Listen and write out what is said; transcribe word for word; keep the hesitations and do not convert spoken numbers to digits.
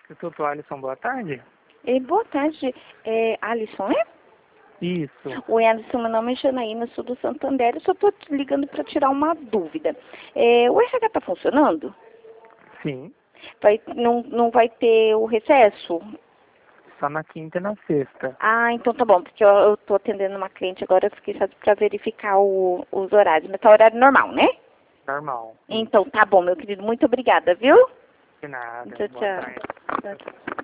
Instituto Alisson, boa tarde. E boa tarde. É Alisson, é? Isso. Oi, Alisson, meu nome é Janaína, sou do Santander. Eu só estou ligando para tirar uma dúvida. É, o R H está funcionando? Sim. Vai, não, não vai ter o recesso? Só na quinta e na sexta. Ah, então tá bom, porque eu estou atendendo uma cliente agora, eu fiquei só para verificar o, os horários. Mas tá horário normal, né? Normal. Então tá bom, meu querido. Muito obrigada, viu? De nada. Tchau, Boa tchau. tarde. Tchau, tchau.